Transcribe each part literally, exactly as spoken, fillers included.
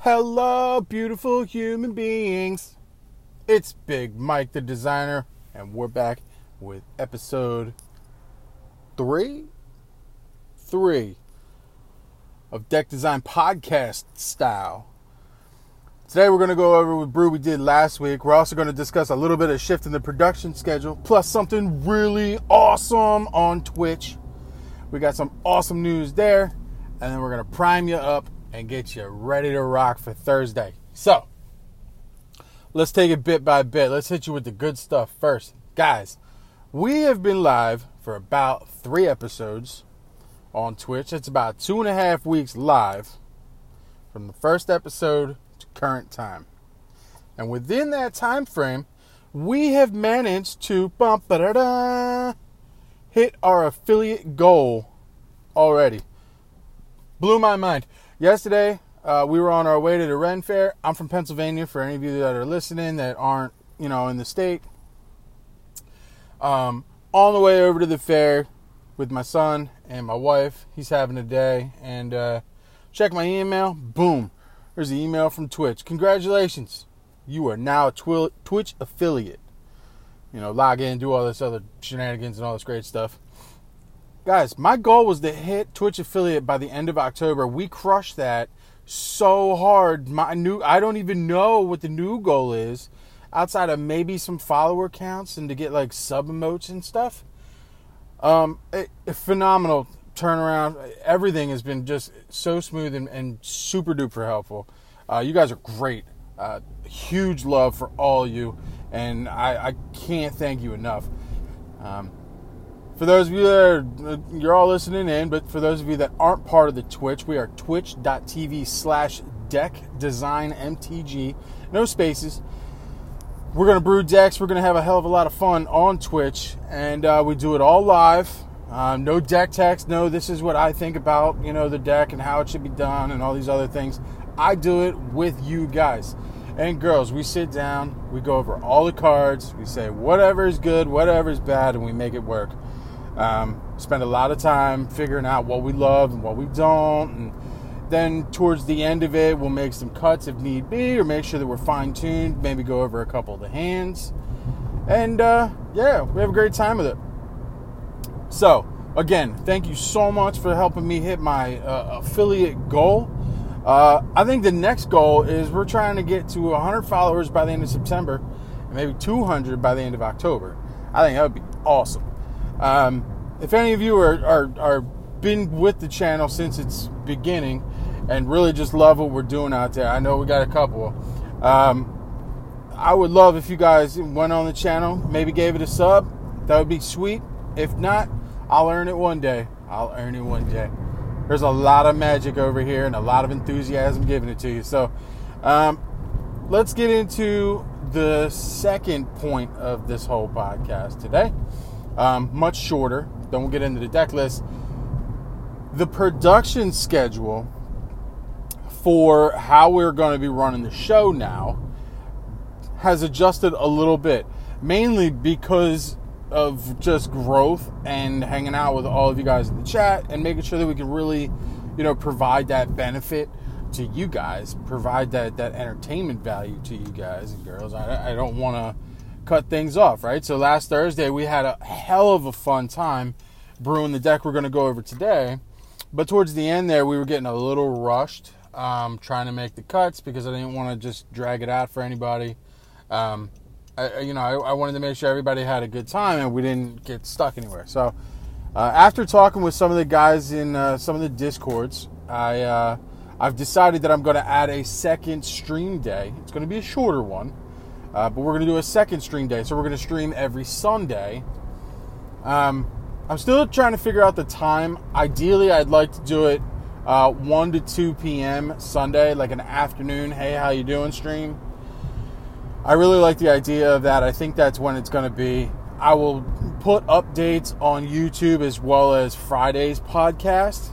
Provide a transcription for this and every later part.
Hello, beautiful human beings. It's Big Mike the Designer, and we're back with episode three? Three of Deck Design Podcast Style. Today we're going to go over what brew we did last week. We're also going to discuss a little bit of shift in the production schedule, plus something really awesome on Twitch. We got some awesome news there, and then we're going to prime you up and get you ready to rock for Thursday. So, let's take it bit by bit. Let's hit you with the good stuff first. Guys, we have been live for about three episodes on Twitch. It's about two and a half weeks live from the first episode to current time. And within that time frame, we have managed to bum, ba-da-da, hit our affiliate goal already. Blew my mind. Yesterday, uh, we were on our way to the Ren Fair. I'm from Pennsylvania, for any of you that are listening that aren't, you know, in the state. Um, on the way over to the fair with my son and my wife. He's having a day. And uh, check my email. Boom. There's an email from Twitch. Congratulations. You are now a twi- Twitch affiliate. You know, log in, do all this other shenanigans and all this great stuff. Guys, my goal was to hit Twitch affiliate by the end of October. We crushed that so hard. My new, I don't even know what the new goal is, outside of maybe some follower counts and to get like sub emotes and stuff. Um, it, a phenomenal turnaround. Everything has been just so smooth and, and super duper helpful. Uh, you guys are great. Uh, huge love for all of you, and I, I can't thank you enough. Um, For those of you that are, you're all listening in, but for those of you that aren't part of the Twitch, we are twitch.tv slash deck design mtg. No spaces. We're going to brew decks. We're going to have a hell of a lot of fun on Twitch, and uh, we do it all live. Um, no deck text. No, this is what I think about, you know, the deck and how it should be done and all these other things. I do it with you guys and girls. We sit down. We go over all the cards. We say whatever is good, whatever is bad, and we make it work. Um, spend a lot of time figuring out what we love and what we don't, and then towards the end of it, we'll make some cuts if need be, or make sure that we're fine-tuned, maybe go over a couple of the hands, and uh, yeah, we have a great time with it. So, again, thank you so much for helping me hit my uh, affiliate goal. Uh, I think the next goal is we're trying to get to one hundred followers by the end of September, and maybe two hundred by the end of October. I think that would be awesome. Um, if any of you are, are, are been with the channel since its beginning and really just love what we're doing out there, I know we got a couple. Um, I would love if you guys went on the channel, maybe gave it a sub. That would be sweet. If not, I'll earn it one day. I'll earn it one day. There's a lot of magic over here and a lot of enthusiasm giving it to you. So, um, let's get into the second point of this whole podcast today. Um, much shorter. Then we'll get into the deck list. The production schedule for how we're going to be running the show now has adjusted a little bit, mainly because of just growth and hanging out with all of you guys in the chat and making sure that we can really, you know, provide that benefit to you guys, provide that, that entertainment value to you guys and girls. I, I don't want to cut things off, right? So last Thursday we had a hell of a fun time brewing the deck we're going to go over today, but towards the end there we were getting a little rushed, um, trying to make the cuts because I didn't want to just drag it out for anybody. Um, I, you know, I, I wanted to make sure everybody had a good time and we didn't get stuck anywhere. So uh, after talking with some of the guys in uh, some of the Discords, I uh, I've decided that I'm going to add a second stream day. It's going to be a shorter one. Uh, but we're going to do a second stream day. So we're going to stream every Sunday. Um, I'm still trying to figure out the time. Ideally, I'd like to do it uh, one to two p.m. Sunday, like an afternoon, hey, how you doing stream. I really like the idea of that. I think that's when it's going to be. I will put updates on YouTube as well as Friday's podcast,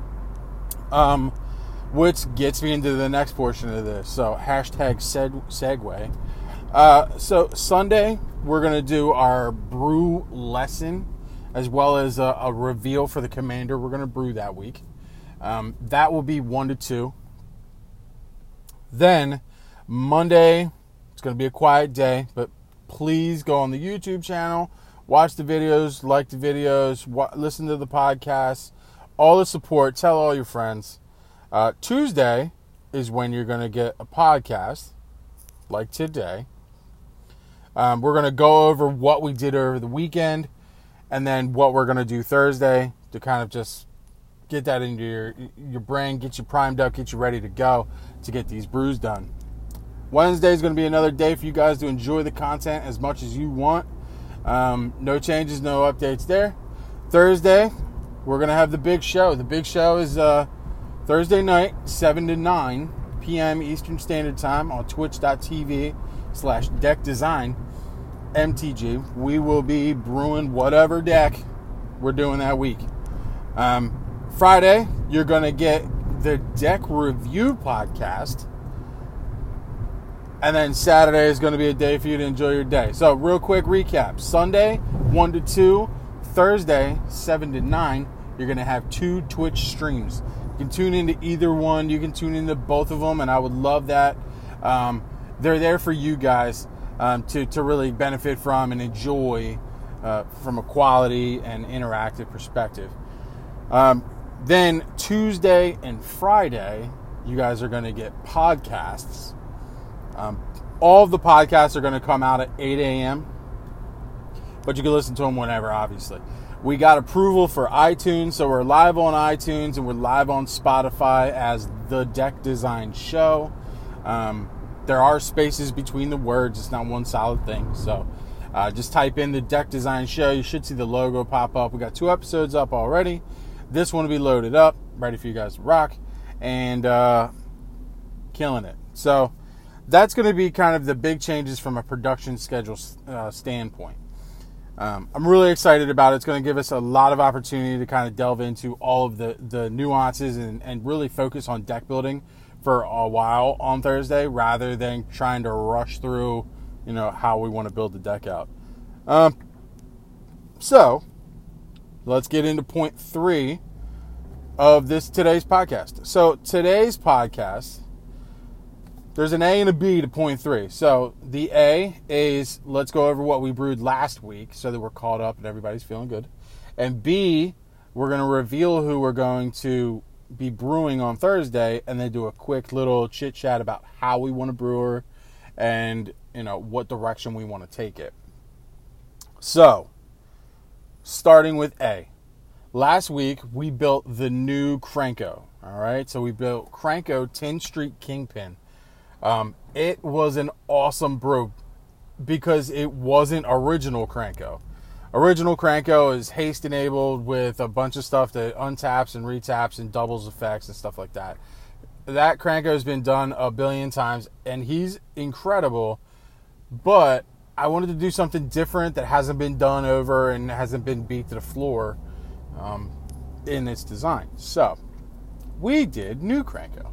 um, which gets me into the next portion of this. So hashtag seg- segue. Uh, so Sunday, we're going to do our brew lesson as well as a, a reveal for the commander we're going to brew that week. Um, that will be one to two. Then Monday, it's going to be a quiet day, but please go on the YouTube channel, watch the videos, like the videos, wa- listen to the podcast, all the support, tell all your friends. Uh, Tuesday is when you're going to get a podcast, like today. Um, we're going to go over what we did over the weekend, and then what we're going to do Thursday to kind of just get that into your your brain, get you primed up, get you ready to go to get these brews done. Wednesday is going to be another day for you guys to enjoy the content as much as you want. Um, no changes, no updates there. Thursday, we're going to have the big show. The big show is uh, Thursday night, seven to nine p.m. Eastern Standard Time on twitch.tv slash deck design M T G. We will be brewing whatever deck we're doing that week. Um, Friday, you're going to get the deck review podcast. And then Saturday is going to be a day for you to enjoy your day. So, real quick recap. Sunday, one to two. Thursday, seven to nine. You're going to have two Twitch streams. You can tune into either one. You can tune into both of them, and I would love that. Um, they're there for you guys um, to, to really benefit from and enjoy uh, from a quality and interactive perspective. Um, then Tuesday and Friday, you guys are going to get podcasts. Um, all of the podcasts are going to come out at eight a.m., but you can listen to them whenever, obviously. We got approval for iTunes, so we're live on iTunes and we're live on Spotify as The Deck Design Show. Um, there are spaces between the words. It's not one solid thing. So uh, just type in The Deck Design Show. You should see the logo pop up. We got two episodes up already. This one will be loaded up, ready for you guys to rock, and uh, killing it. So that's going to be kind of the big changes from a production schedule uh, standpoint. Um, I'm really excited about it. It's going to give us a lot of opportunity to kind of delve into all of the, the nuances and, and really focus on deck building for a while on Thursday rather than trying to rush through, you know, how we want to build the deck out. Um, so let's get into point three of this today's podcast. So today's podcast, there's an A and a B to point three. So the A is let's go over what we brewed last week so that we're caught up and everybody's feeling good. And B, we're going to reveal who we're going to be brewing on Thursday and then do a quick little chit chat about how we want to brew her and, you know, what direction we want to take it. So, starting with A. Last week, we built the new Cranko. All right, so we built Cranko ten Street Kingpin. Um, it was an awesome brew because it wasn't original Cranko. Original Cranko is haste enabled with a bunch of stuff that untaps and retaps and doubles effects and stuff like that. That Cranko has been done a billion times and he's incredible, but I wanted to do something different that hasn't been done over and hasn't been beat to the floor um, in its design. So we did new Cranko.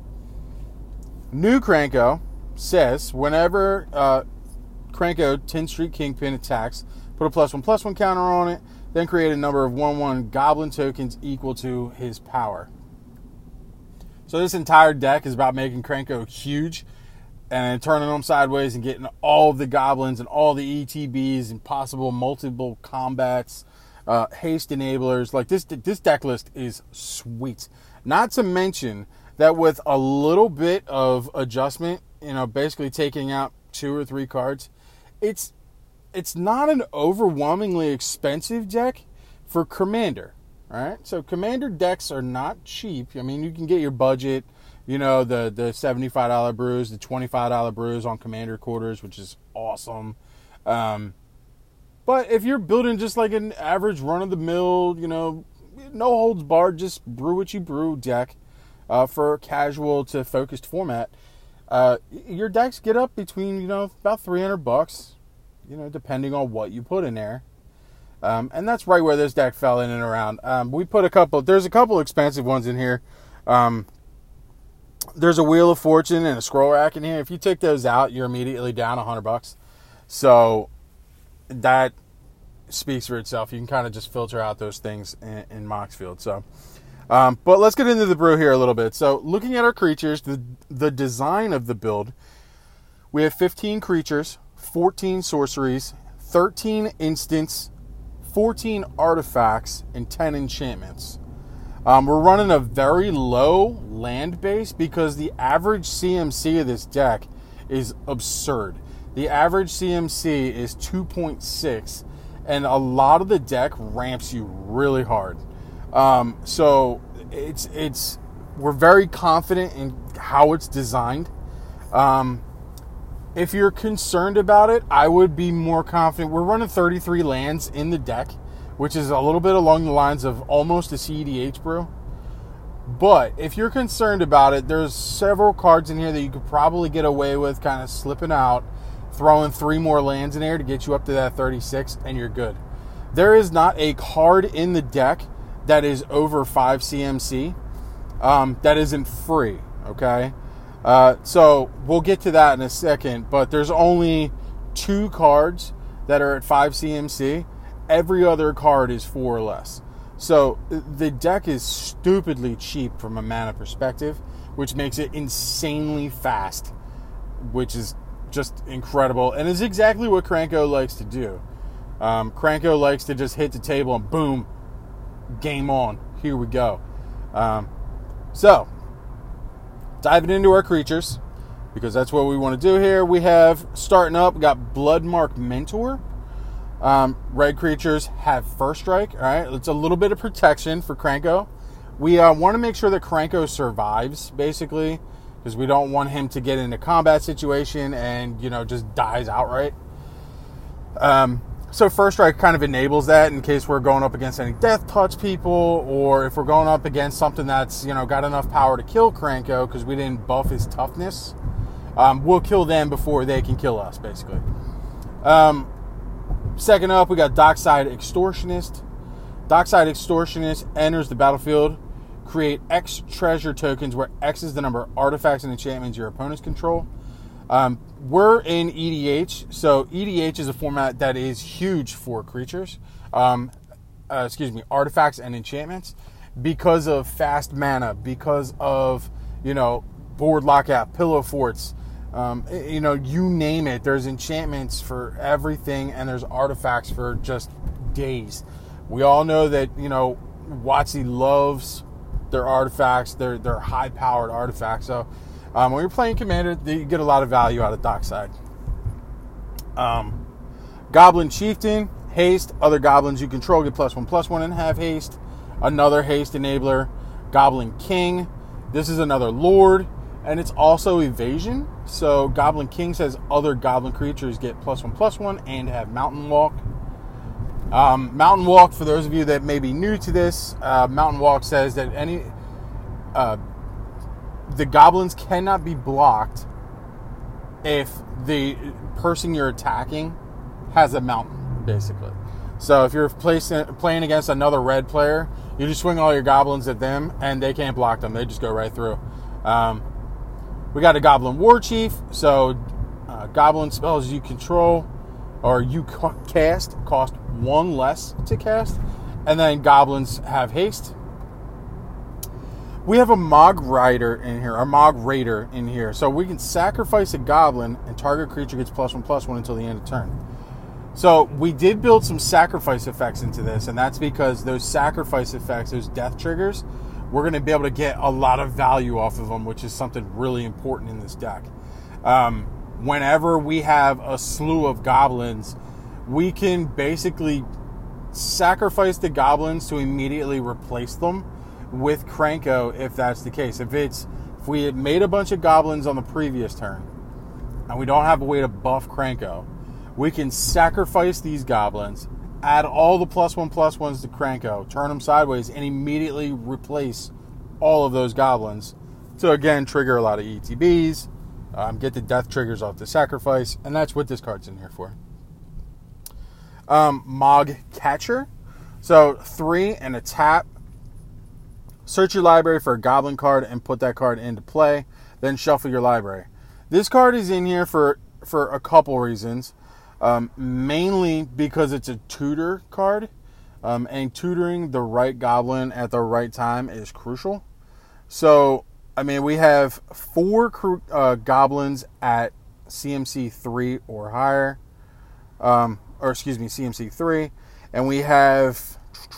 New Cranko says whenever uh, Cranko ten Street Kingpin attacks, put a plus one plus one counter on it, then create a number of one one goblin tokens equal to his power. So this entire deck is about making Cranko huge and then turning them sideways and getting all of the goblins and all the E T Bs and possible multiple combats, uh, haste enablers. Like this, this deck list is sweet. Not to mention that with a little bit of adjustment, you know, basically taking out two or three cards, it's it's not an overwhelmingly expensive deck for Commander. All right, so Commander decks are not cheap. I mean, you can get your budget, you know, the the seventy-five dollars brews, the twenty-five dollars brews on Commander quarters, which is awesome. Um, but if you're building just like an average run-of-the-mill, you know, no holds barred, just brew what you brew deck uh, for a casual to focused format, uh, your decks get up between, you know, about three hundred bucks, you know, depending on what you put in there. Um, and that's right where this deck fell in and around. Um, we put a couple, there's a couple expensive ones in here. Um, there's a Wheel of Fortune and a Scroll Rack in here. If you take those out, you're immediately down a hundred bucks. So that speaks for itself. You can kind of just filter out those things in, in Moxfield. So Um, but let's get into the brew here a little bit. So looking at our creatures, the, the design of the build, we have fifteen creatures, fourteen sorceries, thirteen instants, fourteen artifacts, and ten enchantments. Um, we're running a very low land base because the average C M C of this deck is absurd. The average C M C is two point six, and a lot of the deck ramps you really hard. Um, so it's it's we're very confident in how it's designed. Um, if you're concerned about it, I would be more confident. We're running thirty-three lands in the deck, which is a little bit along the lines of almost a C E D H brew. But if you're concerned about it, there's several cards in here that you could probably get away with kind of slipping out, throwing three more lands in there to get you up to that thirty-six, and you're good. There is not a card in the deck that is over five C M C um, that isn't free, okay? Uh, so we'll get to that in a second, but there's only two cards that are at five C M C. Every other card is four or less. So the deck is stupidly cheap from a mana perspective, which makes it insanely fast, which is just incredible, and is exactly what Krenko likes to do. Um, Krenko likes to just hit the table and boom, game on. Here we go. Um, so, diving into our creatures, because that's what we want to do here. We have, starting up, we got Bloodmark Mentor. Um, red creatures have first strike. All right, it's a little bit of protection for Krenko. We uh, want to make sure that Krenko survives, basically, because we don't want him to get in a combat situation and, you know, just dies outright. Um, so first strike kind of enables that in case we're going up against any death touch people, or if we're going up against something that's, you know, got enough power to kill Krenko because we didn't buff his toughness. Um, we'll kill them before they can kill us, basically. Um, second up, we got Dockside Extortionist. Dockside Extortionist enters the battlefield. Create X treasure tokens, where X is the number of artifacts and enchantments your opponents control. Um, we're in E D H, so E D H is a format that is huge for creatures. Um, uh, excuse me, artifacts and enchantments, because of fast mana, because of, you know, board lockout, pillow forts, um, you know, you name it. There's enchantments for everything, and there's artifacts for just days. We all know that, you know, WotC loves their artifacts. They're, they're high-powered artifacts. So um, when you're playing Commander, you get a lot of value out of Dockside. Um, Goblin Chieftain, haste. Other goblins you control get plus one, plus one, and have haste. Another haste enabler. Goblin King. This is another lord, and it's also evasion. So Goblin King says other goblin creatures get plus one, plus one, and have Mountain Walk. Um, Mountain Walk, for those of you that may be new to this, uh, Mountain Walk says that any uh, the goblins cannot be blocked if the person you're attacking has a mountain, basically. So if you're placing, playing against another red player, you just swing all your goblins at them, and they can't block them. They just go right through. Um, we got a Goblin War Chief, so uh, goblin spells you control or you cast cost one less to cast, and then goblins have haste. We have a Mog Rider in here, a Mog Raider in here, so we can sacrifice a goblin and target creature gets plus one, plus one until the end of turn. So we did build some sacrifice effects into this, and that's because those sacrifice effects, those death triggers, we're going to be able to get a lot of value off of them, which is something really important in this deck. Um, whenever we have a slew of goblins, we can basically sacrifice the goblins to immediately replace them with Krenko if that's the case. If it's if we had made a bunch of goblins on the previous turn and we don't have a way to buff Krenko, we can sacrifice these goblins, add all the plus one plus ones to Krenko, turn them sideways, and immediately replace all of those goblins to, again, trigger a lot of E T Bs, um, get the death triggers off the sacrifice, and that's what this card's in here for. Um, Mog Catcher. So, three and a tap. Search your library for a goblin card and put that card into play. Then shuffle your library. This card is in here for, for a couple reasons. Um, mainly because it's a tutor card. Um, and tutoring the right goblin at the right time is crucial. So, I mean, we have four uh, goblins at C M C three or higher. Um, or excuse me, C M C three. And we have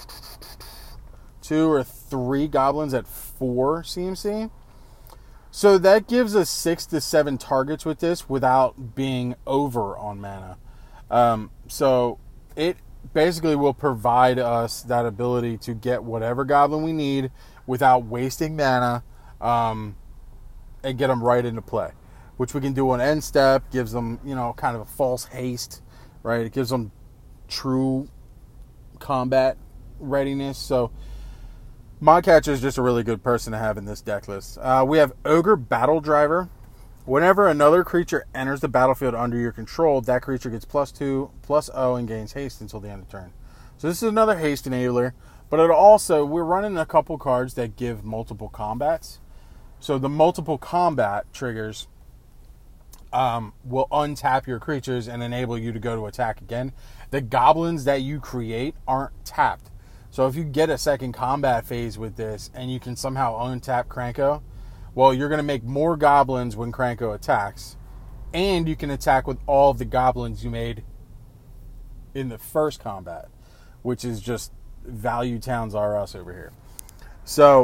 two or three goblins at four C M C. So that gives us six to seven targets with this without being over on mana. Um, so it basically will provide us that ability to get whatever goblin we need without wasting mana, um, and get them right into play, which we can do on end step. Gives them, you know, kind of a false haste, right? It gives them true combat readiness. So Modcatcher is just a really good person to have in this deck list. Uh, we have Ogre Battle Driver. Whenever another creature enters the battlefield under your control, that creature gets plus two, plus O, and gains haste until the end of turn. So this is another haste enabler, but it also, we're running a couple cards that give multiple combats. So the multiple combat triggers um, will untap your creatures and enable you to go to attack again. The goblins that you create aren't tapped. So if you get a second combat phase with this and you can somehow untap Krenko, well, you're going to make more goblins when Krenko attacks. And you can attack with all of the goblins you made in the first combat, which is just Value Towns R Us over here. So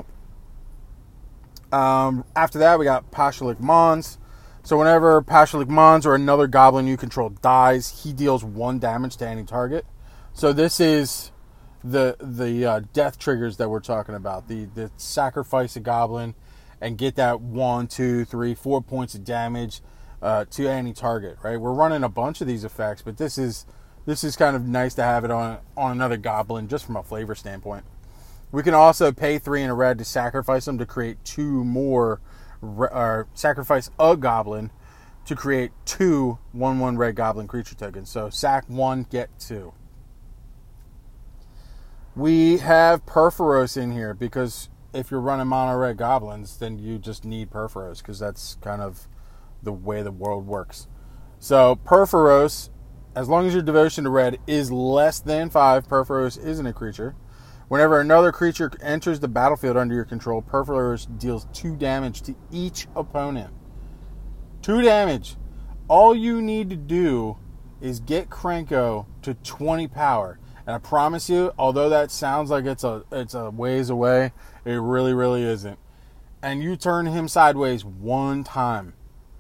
um, after that, we got Pashalik Mons. So whenever Pashalik Mons or another goblin you control dies, he deals one damage to any target. So this is the the uh, death triggers that we're talking about. The the sacrifice a goblin and get that one, two, three, four points of damage uh, to any target. Right? We're running a bunch of these effects, but this is this is kind of nice to have it on on another goblin just from a flavor standpoint. We can also pay three in a red to sacrifice them to create two more, or sacrifice a goblin to create two one one red goblin creature tokens. So sack one, get two. We have Purphoros in here because if you're running mono red goblins, then you just need Purphoros because that's kind of the way the world works. So Purphoros, as long as your devotion to red is less than five, Purphoros isn't a creature. Whenever another creature enters the battlefield under your control, Purphoros deals two damage to each opponent. Two damage. All you need to do is get Krenko to twenty power. And I promise you, although that sounds like it's a it's a ways away, it really, really isn't. And you turn him sideways one time.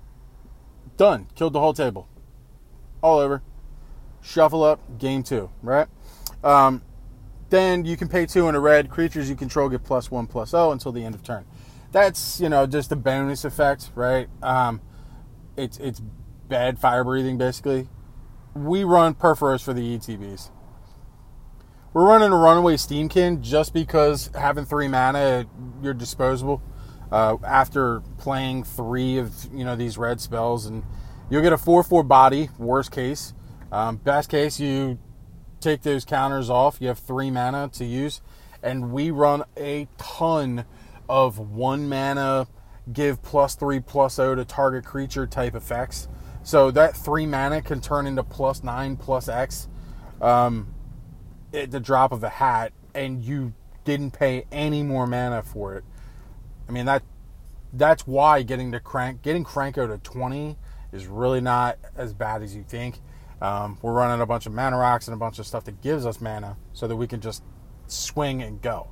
Done. Killed the whole table. All over. Shuffle up. Game two. Right? Um, then you can pay two in a red. Creatures you control get plus one, plus O until the end of turn. That's, you know, just a bonus effect, right? Um, it's, it's bad fire breathing, basically. We run Purphoros for the E T Bs. We're running a Runaway Steamkin just because having three mana, you're disposable uh, after playing three of you know these red spells, and you'll get a four four body. Worst case, um, best case, you take those counters off. You have three mana to use, and we run a ton of one mana, give plus three plus O to target creature type effects. So that three mana can turn into plus nine plus X. Um, at the drop of a hat, and you didn't pay any more mana for it. I mean, that that's why getting to crank getting Krenko to twenty is really not as bad as you think. Um, we're running a bunch of mana rocks and a bunch of stuff that gives us mana so that we can just swing and go.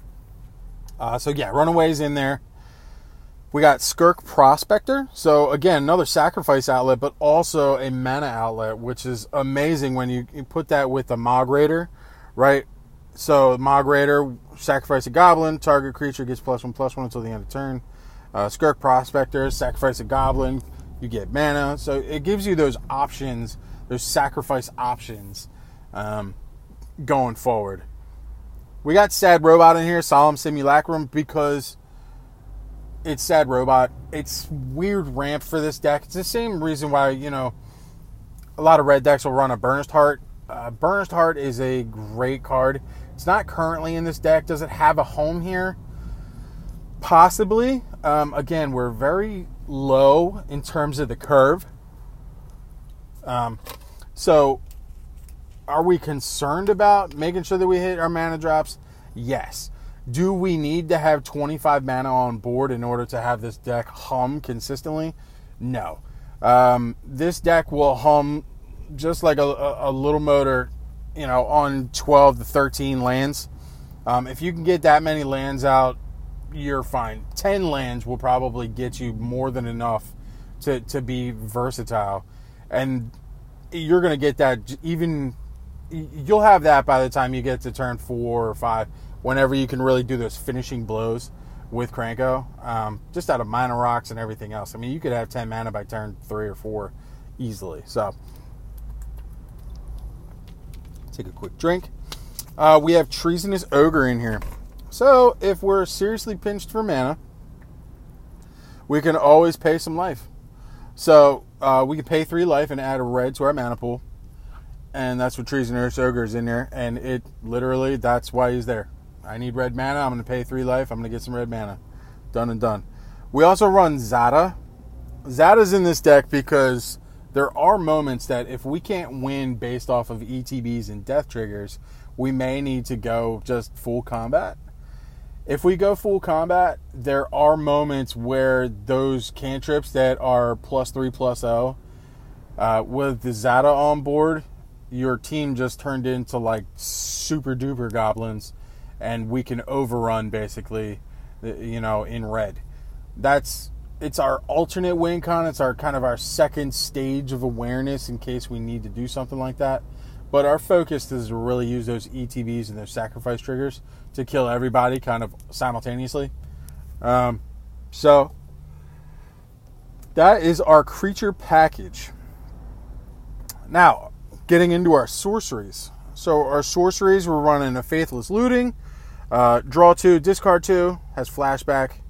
Uh, so yeah, Runaway's in there. We got Skirk Prospector. So again, another sacrifice outlet, but also a mana outlet, which is amazing when you, you put that with the Mog Raider, right? So Mog Raider, sacrifice a goblin, target creature gets plus one, plus one until the end of turn. Uh, Skirk Prospector, sacrifice a goblin, you get mana. So it gives you those options, those sacrifice options um, going forward. We got Sad Robot in here, Solemn Simulacrum, because it's Sad Robot. It's weird ramp for this deck. It's the same reason why, you know, a lot of red decks will run a Burnished Heart. Uh, Burnished Heart is a great card. It's not currently in this deck. Does it have a home here? Possibly. Um, again, we're very low in terms of the curve. Um, so are we concerned about making sure that we hit our mana drops? Yes. Do we need to have twenty-five mana on board in order to have this deck hum consistently? No. Um, this deck will hum just like a, a, a little motor, you know, on twelve to thirteen lands. Um, if you can get that many lands out, you're fine. ten lands will probably get you more than enough to, to be versatile. And you're going to get that even, you'll have that by the time you get to turn four or five, whenever you can really do those finishing blows with Krenko, um, just out of mana rocks and everything else. I mean, you could have ten mana by turn three or four easily. So, take a quick drink. Uh, we have Treasonous Ogre in here. So, if we're seriously pinched for mana, we can always pay some life. So, uh, we can pay three life and add a red to our mana pool. And that's what Treasonous Ogre is in there. And it literally, that's why he's there. I need red mana. I'm going to pay three life. I'm going to get some red mana. Done and done. We also run Zada. Zada's in this deck because there are moments that if we can't win based off of E T Bs and death triggers, we may need to go just full combat. If we go full combat, there are moments where those cantrips that are plus three, plus oh, uh, with the Zada on board, your team just turned into like super duper goblins, and we can overrun basically, you know, in red. That's, it's our alternate win con. It's our kind of our second stage of awareness in case we need to do something like that. But our focus is to really use those E T Bs and those sacrifice triggers to kill everybody kind of simultaneously. Um, so that is our creature package. Now, getting into our sorceries. So our sorceries, we're running a Faithless Looting, uh, draw two, discard two, has flashback.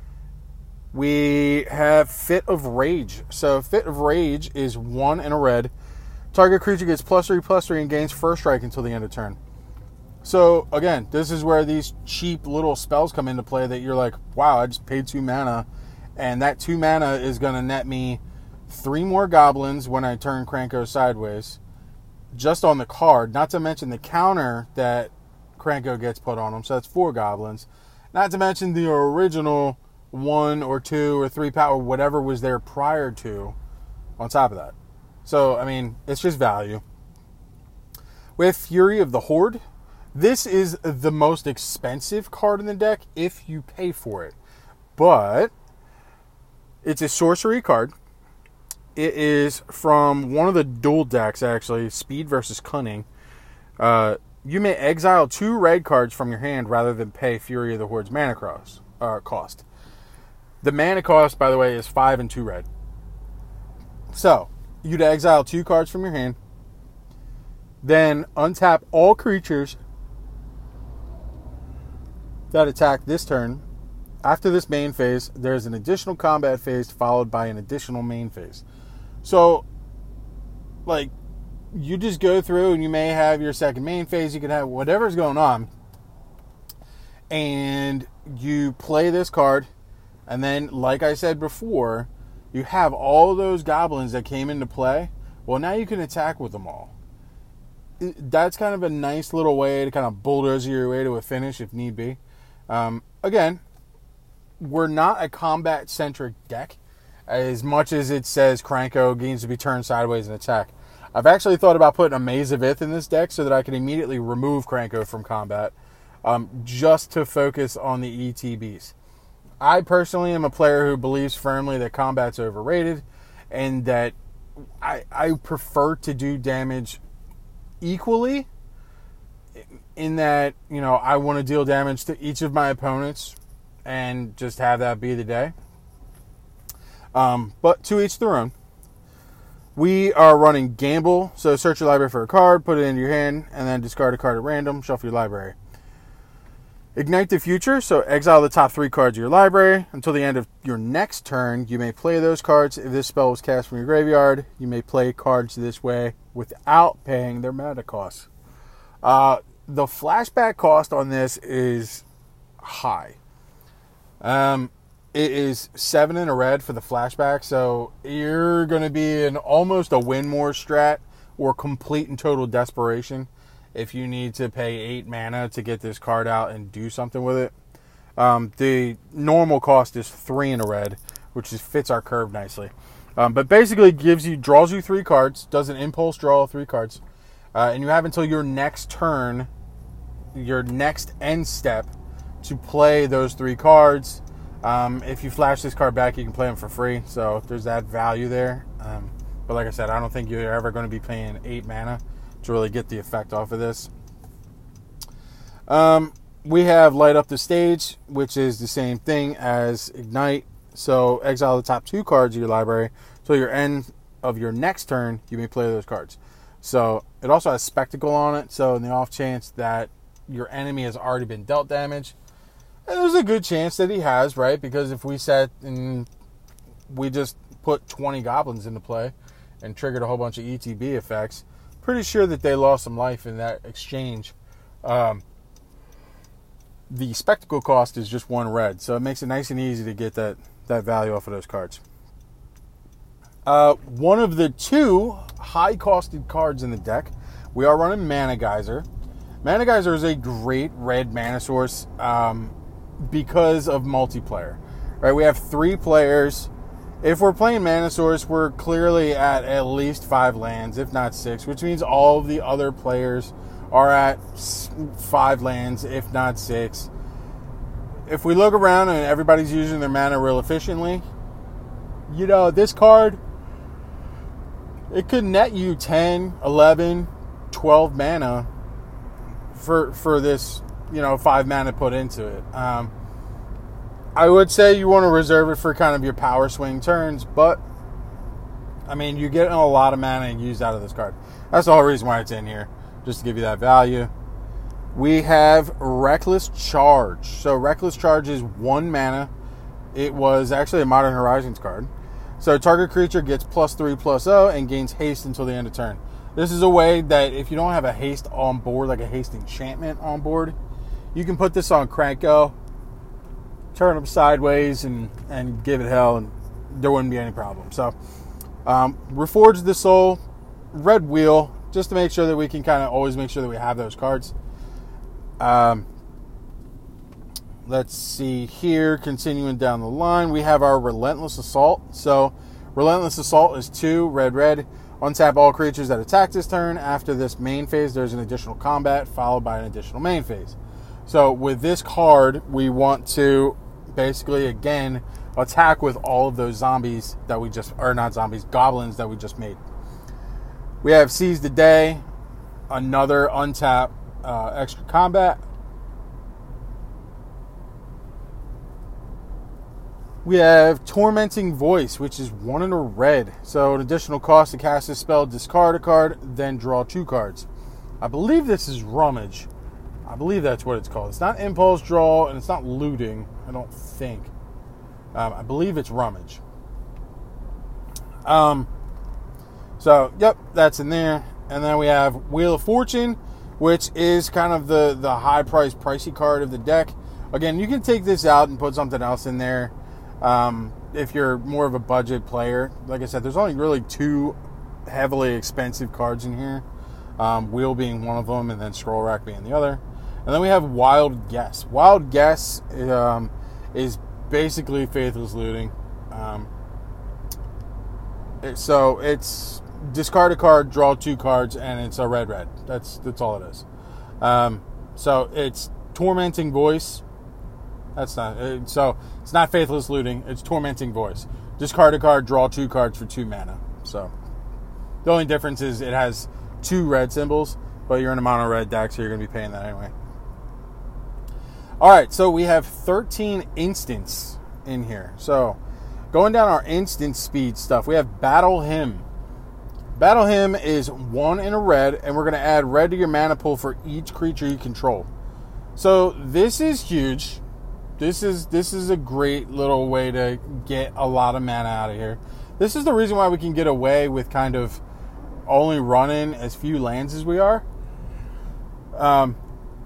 We have Fit of Rage. So Fit of Rage is one and a red. Target creature gets plus three, plus three, and gains first strike until the end of turn. So, again, this is where these cheap little spells come into play that you're like, wow, I just paid two mana, and that two mana is going to net me three more goblins when I turn Krenko sideways, just on the card, not to mention the counter that Krenko gets put on them, so that's four goblins. Not to mention the original one or two or three power, whatever was there prior to, on top of that. So, I mean, it's just value. We have Fury of the Horde. This is the most expensive card in the deck if you pay for it. But it's a sorcery card. It is from one of the dual decks, actually, Speed versus Cunning. Uh, you may exile two red cards from your hand rather than pay Fury of the Horde's mana cost. Uh, cost. The mana cost, by the way, is five and two red. So, you'd exile two cards from your hand, then untap all creatures that attack this turn. After this main phase, there's an additional combat phase followed by an additional main phase. So, like, you just go through and you may have your second main phase, you can have whatever's going on, and you play this card, and then, like I said before, you have all those goblins that came into play. Well, now you can attack with them all. That's kind of a nice little way to kind of bulldoze your way to a finish if need be. Um, again, we're not a combat-centric deck as much as it says Krenko gains to be turned sideways and attack. I've actually thought about putting a Maze of Ith in this deck so that I can immediately remove Krenko from combat, um, just to focus on the E T Bs. I personally am a player who believes firmly that combat's overrated and that I, I prefer to do damage equally in that, you know, I want to deal damage to each of my opponents and just have that be the day. Um, but to each their own. We are running Gamble, so search your library for a card, put it into your hand, and then discard a card at random, shuffle your library. Ignite the Future, so exile the top three cards of your library. Until the end of your next turn, you may play those cards. If this spell was cast from your graveyard, you may play cards this way without paying their mana costs. Uh, the flashback cost on this is high. Um, it is seven and a red for the flashback, so you're going to be in almost a win more strat or Complete and Total Desperation, if you need to pay eight mana to get this card out and do something with it. Um, the normal cost is three in a red, which is, fits our curve nicely. Um, but basically gives you, draws you three cards, does an impulse draw three cards, uh, and you have until your next turn, your next end step, to play those three cards. Um, if you flash this card back, you can play them for free, so there's that value there. Um, but like I said, I don't think you're ever going to be paying eight mana to really get the effect off of this. Um, we have Light Up the Stage, which is the same thing as Ignite. So exile the top two cards of your library. So your end of your next turn, you may play those cards. So it also has Spectacle on it. So in the off chance that your enemy has already been dealt damage, and there's a good chance that he has, right? Because if we set and we just put twenty goblins into play and triggered a whole bunch of E T B effects, pretty sure that they lost some life in that exchange. Um, the Spectacle cost is just one red, so it makes it nice and easy to get that, that value off of those cards. Uh, one of the two high-costed cards in the deck, we are running Mana Geyser. Mana Geyser is a great red mana source um, because of multiplayer. Right, we have three players. If we're playing Mana Source, we're clearly at at least five lands, if not six, which means all of the other players are at five lands, if not six. If we look around and everybody's using their mana real efficiently, you know, this card, it could net you ten, eleven, twelve mana for for this, you know, five mana put into it. Um, I would say you want to reserve it for kind of your power swing turns, but I mean, you're getting a lot of mana used out of this card. That's the whole reason why it's in here, just to give you that value. We have Reckless Charge. So Reckless Charge is one mana. It was actually a Modern Horizons card. So target creature gets plus three, plus oh, and gains haste until the end of turn. This is a way that if you don't have a haste on board, like a haste enchantment on board, you can put this on Kranko, turn them sideways, and, and give it hell, and there wouldn't be any problem. So, um, Reforge the Soul, Red Wheel, just to make sure that we can kind of always make sure that we have those cards. Um, let's see here, continuing down the line, we have our Relentless Assault. So, Relentless Assault is two, red, red. Untap all creatures that attack this turn. After this main phase, there's an additional combat, followed by an additional main phase. So, with this card, we want to basically, again, attack with all of those zombies that we just, or not zombies, goblins that we just made. We have Seize the Day, another untap uh, extra combat. We have Tormenting Voice, which is one in a red. So an additional cost to cast this spell, discard a card, then draw two cards. I believe this is Rummage. I believe that's what it's called. It's not Impulse Draw, and it's not Looting, I don't think. Um, I believe it's Rummage. Um, so, yep, that's in there. And then we have Wheel of Fortune, which is kind of the, the high-priced, pricey card of the deck. Again, you can take this out and put something else in there um, if you're more of a budget player. Like I said, there's only really two heavily expensive cards in here. Um, Wheel being one of them, and then Scroll Rack being the other. And then we have Wild Guess. Wild Guess um, is basically Faithless Looting. Um, it, so it's discard a card, draw two cards, and it's a red red. That's that's all it is. Um, so it's Tormenting Voice. That's not it, so it's not Faithless Looting. It's Tormenting Voice. Discard a card, draw two cards for two mana. So the only difference is it has two red symbols, but you're in a mono red deck, so you're going to be paying that anyway. Alright, so we have thirteen instants in here. So, going down our instant speed stuff, we have Battle Hymn. Battle Hymn is one in a red, and we're going to add red to your mana pool for each creature you control. So, this is huge. This is, this is a great little way to get a lot of mana out of here. This is the reason why we can get away with kind of only running as few lands as we are. Um...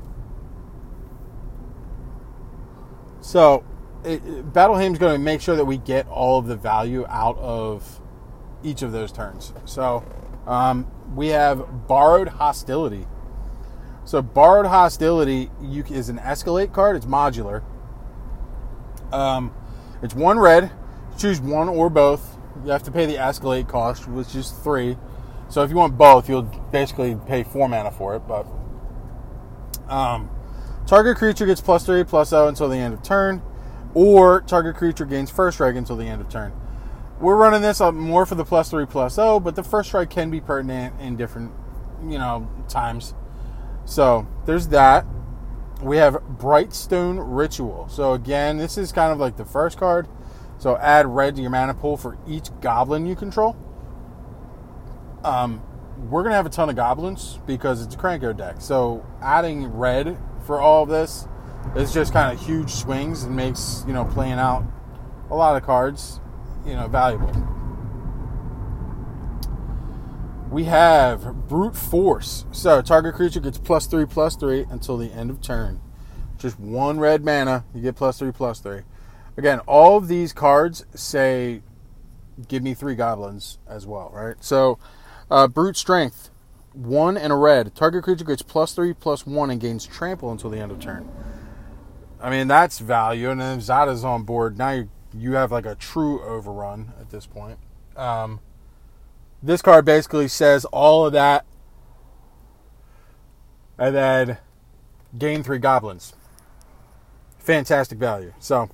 So, it, it, Battle Hymn is going to make sure that we get all of the value out of each of those turns. So, Um, we have Borrowed Hostility. So Borrowed Hostility you, is an Escalate card. It's modular. Um, it's one red. Choose one or both. You have to pay the Escalate cost, which is three. So if you want both, you'll basically pay four mana for it. But um, target creature gets plus three, plus zero until the end of turn, or target creature gains first strike until the end of turn. We're running this up more for the plus three, plus zero, but the first strike can be pertinent in different, you know, times. So there's that. We have Brightstone Ritual. So again, this is kind of like the first card. So add red to your mana pool for each goblin you control. Um, we're going to have a ton of goblins because it's a Krenko deck. So adding red for all of this is just kind of huge swings and makes, you know, playing out a lot of cards, you know, valuable. We have Brute Force. So target creature gets plus three, plus three until the end of turn. Just one red mana, you get plus three, plus three. Again, all of these cards say, give me three goblins as well, right? So, uh, Brute Strength, one and a red. Target creature gets plus three, plus one, and gains trample until the end of turn. I mean, that's value. And then if Zada's on board, now you, you have like a true overrun at this point. Um, this card basically says all of that, and then gain three goblins. Fantastic value. So,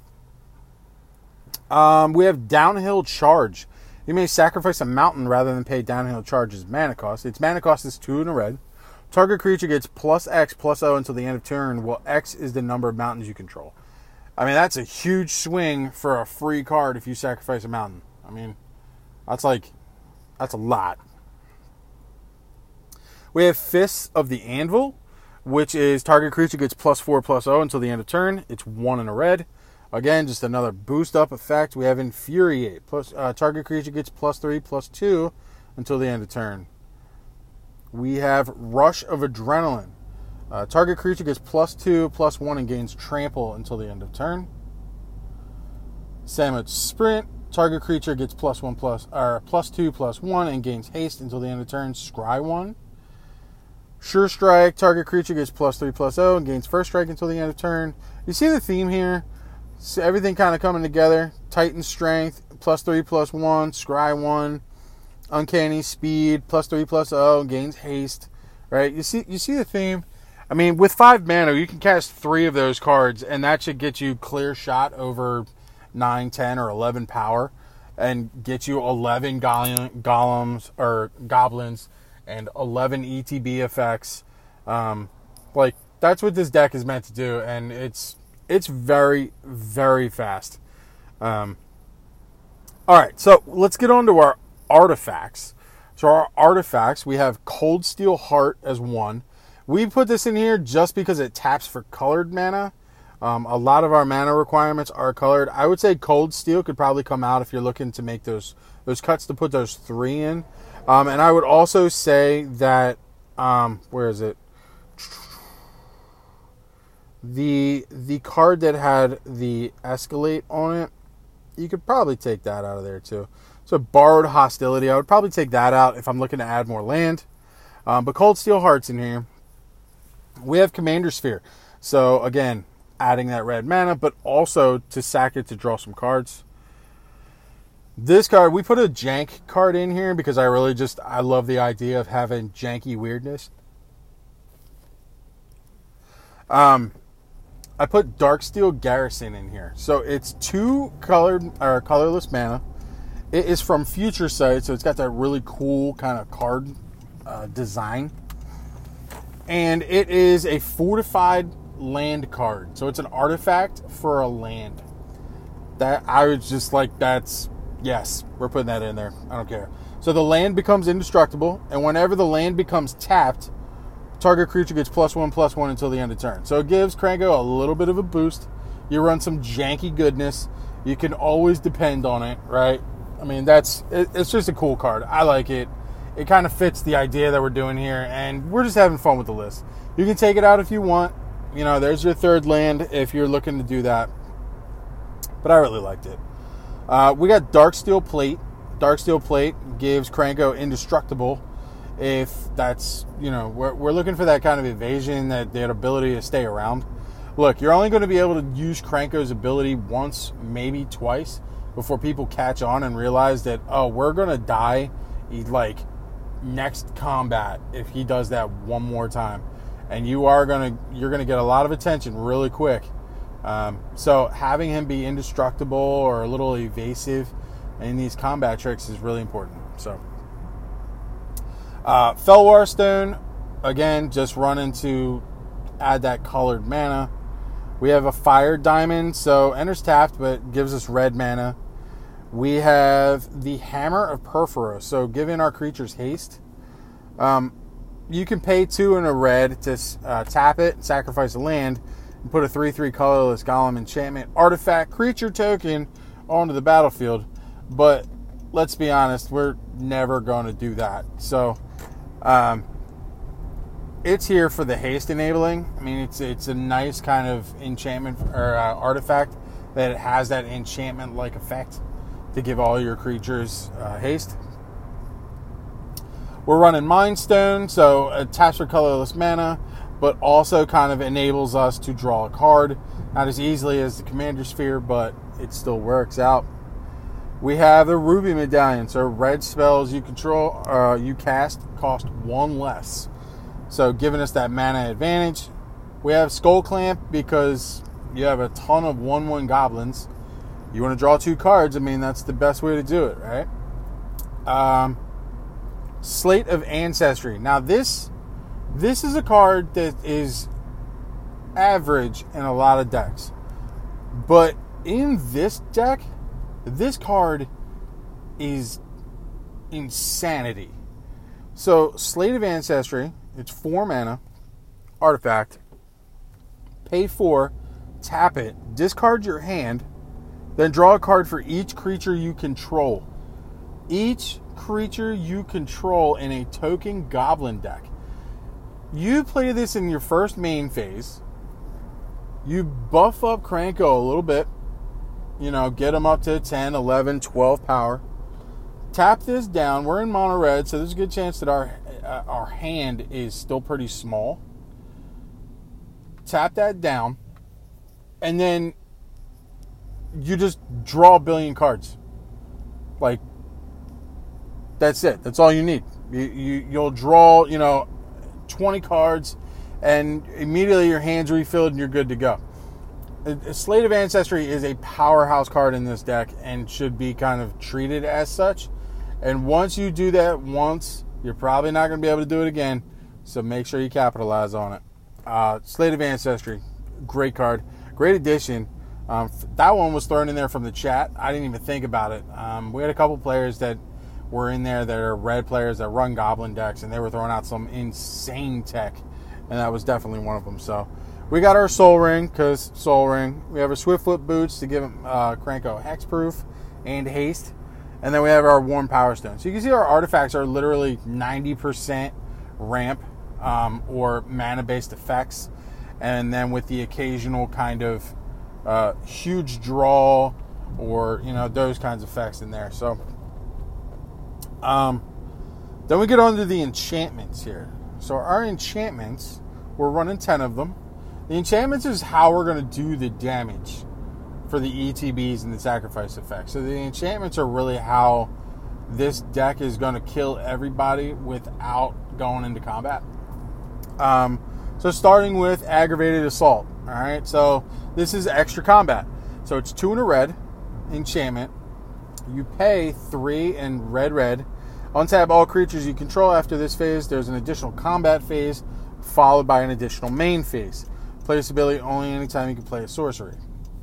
um, we have Downhill Charge. You may sacrifice a mountain rather than pay Downhill Charge's mana cost. Its mana cost is two and a red. Target creature gets plus X, plus O until the end of turn, while X is the number of mountains you control. I mean, that's a huge swing for a free card if you sacrifice a mountain. I mean, that's like, that's a lot. We have Fists of the Anvil, which is target creature gets plus four, plus O until the end of turn. It's one and a red. Again, just another boost up effect. We have Infuriate. Plus, uh, target creature gets plus three, plus two until the end of turn. We have Rush of Adrenaline. Uh, target creature gets plus two, plus one, and gains trample until the end of turn. Sandwich Sprint. Target creature gets plus one, plus or plus two, plus one, and gains haste until the end of turn. Scry one. Sure Strike. Target creature gets plus three, plus zero, and gains first strike until the end of turn. You see the theme here? So everything kind of coming together. Titan Strength, plus three, plus one. Scry one. Uncanny Speed, plus three, plus zero, gains haste. Right? You see, you see the theme. I mean, with five mana, you can cast three of those cards, and that should get you clear shot over nine, ten, or eleven power, and get you eleven golem, golems or goblins and eleven E T B effects. Um, like that's what this deck is meant to do, and it's it's very very fast. Um, all right, so let's get on to our artifacts. So our artifacts, we have Cold Steel Heart as one. We put this in here just because it taps for colored mana. Um, a lot of our mana requirements are colored. I would say Cold Steel could probably come out if you're looking to make those those cuts to put those three in. Um, and I would also say that, um, where is it? The the card that had the Escalate on it, you could probably take that out of there too. So Borrowed Hostility, I would probably take that out if I'm looking to add more land. Um, but Cold Steel Heart's in here. We have Commander Sphere. So again, adding that red mana, but also to sack it to draw some cards. This card, we put a jank card in here because I really just, I love the idea of having janky weirdness. Um, I put Darksteel Garrison in here. So it's two colored or colorless mana. It is from Future Sight, so it's got that really cool kind of card uh, design. And it is a fortified land card. So it's an artifact for a land. That I was just like, that's, yes, we're putting that in there. I don't care. So the land becomes indestructible, and whenever the land becomes tapped, target creature gets plus one, plus one until the end of turn. So it gives Krenko a little bit of a boost. You run some janky goodness. You can always depend on it, right? I mean, that's, it, it's just a cool card. I like it. It kind of fits the idea that we're doing here, and we're just having fun with the list. You can take it out if you want. You know, there's your third land if you're looking to do that. But I really liked it. Uh, we got Darksteel Plate. Darksteel Plate gives Krenko indestructible if that's, you know, we're, we're looking for that kind of evasion, that, that ability to stay around. Look, you're only going to be able to use Krenko's ability once, maybe twice, before people catch on and realize that, oh, we're going to die, like, next combat if he does that one more time. And you are going to, you're going to get a lot of attention really quick. Um, so having him be indestructible or a little evasive in these combat tricks is really important. So, uh, Felwar Stone, again, just running to add that colored mana. We have a Fire Diamond, so enters tapped, but gives us red mana. We have the Hammer of Purphoros, so giving our creatures haste. Um, you can pay two and a red to uh, tap it, sacrifice a land, and put a three three colorless Golem enchantment artifact creature token onto the battlefield. But let's be honest, we're never going to do that. So um, it's here for the haste enabling. I mean, it's it's a nice kind of enchantment or uh, artifact that it has that enchantment-like effect to give all your creatures uh, haste. We're running Mind Stone, so it taps for colorless mana, but also kind of enables us to draw a card. Not as easily as the Commander Sphere, but it still works out. We have the Ruby Medallion, so red spells you control, uh, you cast cost one less. So giving us that mana advantage. We have Skull Clamp because you have a ton of one one goblins. You want to draw two cards, I mean, that's the best way to do it, right? Um, Slate of Ancestry. Now this, this is a card that is average in a lot of decks. But in this deck, this card is insanity. So, Slate of Ancestry, it's four mana, artifact, pay four, tap it, discard your hand, then draw a card for each creature you control. Each creature you control in a token goblin deck. You play this in your first main phase. You buff up Krenko a little bit. You know, get him up to ten, eleven, twelve power. Tap this down. We're in mono red, so there's a good chance that our uh, our hand is still pretty small. Tap that down, and then you just draw a billion cards. Like, that's it. That's all you need. You, you you'll draw, you know, twenty cards, and immediately your hand's refilled and you're good to go. A Slate of Ancestry is a powerhouse card in this deck and should be kind of treated as such. And once you do that once, you're probably not going to be able to do it again. So make sure you capitalize on it. Uh, Slate of Ancestry, great card, great addition. Um, that one was thrown in there from the chat. I didn't even think about it. Um, we had a couple players that were in there that are red players that run Goblin decks, and they were throwing out some insane tech, and that was definitely one of them. So we got our Soul Ring, because Soul Ring. We have our Swiftfoot Boots to give him uh, Krenko Hexproof and Haste. And then we have our Warm Power Stone. So you can see our artifacts are literally ninety percent ramp um, or mana-based effects. And then with the occasional kind of uh, huge draw or, you know, those kinds of effects in there. So um, then we get on to the enchantments here. So our enchantments, we're running ten of them. The enchantments is how we're going to do the damage for the E T Bs and the sacrifice effects. So the enchantments are really how this deck is going to kill everybody without going into combat. Um, so starting with Aggravated Assault. All right, so this is extra combat. So it's two and a red enchantment. You pay three and red, red. Untap all creatures you control. After this phase, there's an additional combat phase followed by an additional main phase. Play this ability only anytime you can play a sorcery.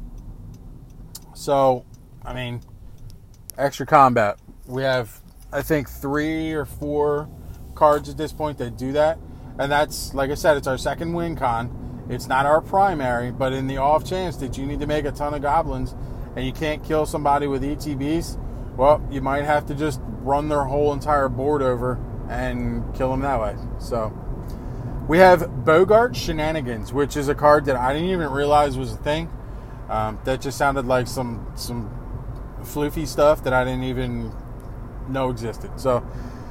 So, I mean, extra combat. We have, I think, three or four cards at this point that do that. And that's, like I said, it's our second win con. It's not our primary, but in the off chance that you need to make a ton of goblins and you can't kill somebody with E T Bs, well, you might have to just run their whole entire board over and kill them that way. So we have Bogart Shenanigans, which is a card that I didn't even realize was a thing. Um, that just sounded like some some floofy stuff that I didn't even know existed. So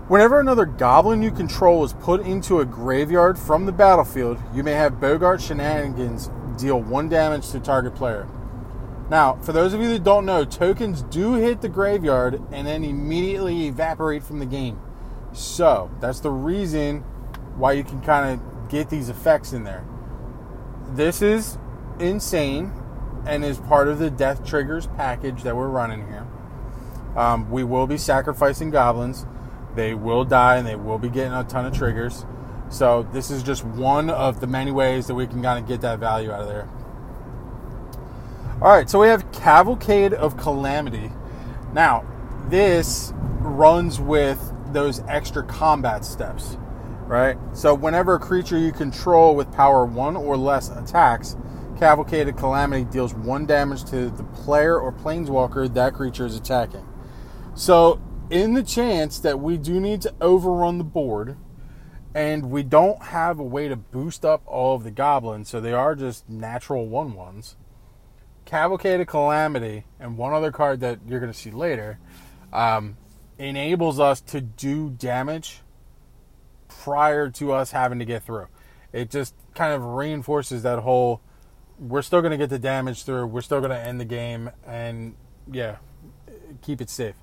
Whenever another goblin you control is put into a graveyard from the battlefield, you may have Bogart Shenanigans deal one damage to target player. Now, for those of you that don't know, tokens do hit the graveyard and then immediately evaporate from the game. So, that's the reason why you can kind of get these effects in there. This is insane and is part of the Death Triggers package that we're running here. Um, we will be sacrificing goblins. They will die and they will be getting a ton of triggers. So this is just one of the many ways that we can kind of get that value out of there. Alright, so we have Cavalcade of Calamity. Now, this runs with those extra combat steps, right? So whenever a creature you control with power one or less attacks, Cavalcade of Calamity deals one damage to the player or planeswalker that creature is attacking. So, in the chance that we do need to overrun the board, and we don't have a way to boost up all of the goblins, so they are just natural one-ones, Cavalcade of Calamity, and one other card that you're going to see later, um, enables us to do damage prior to us having to get through. It just kind of reinforces that whole, we're still going to get the damage through, we're still going to end the game, and yeah, keep it safe.